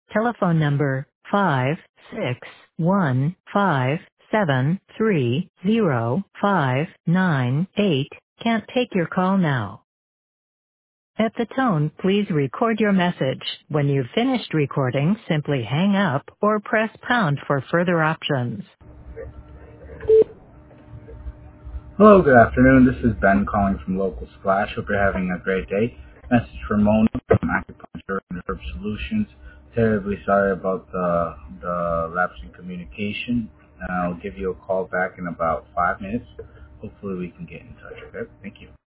Telephone number 561573059 can't take your call now. At the tone, please record your message. When you've finished recording, simply hang up or press pound for further options. Hello, good afternoon. This is Ben calling from Local Splash. Hope you're having a great day. Message from Mona from Acupuncture and Herb Solutions. Terribly sorry about the lapse in communication. I'll give you a call back in about 5 minutes. Hopefully we can get in touch, okay? Thank you.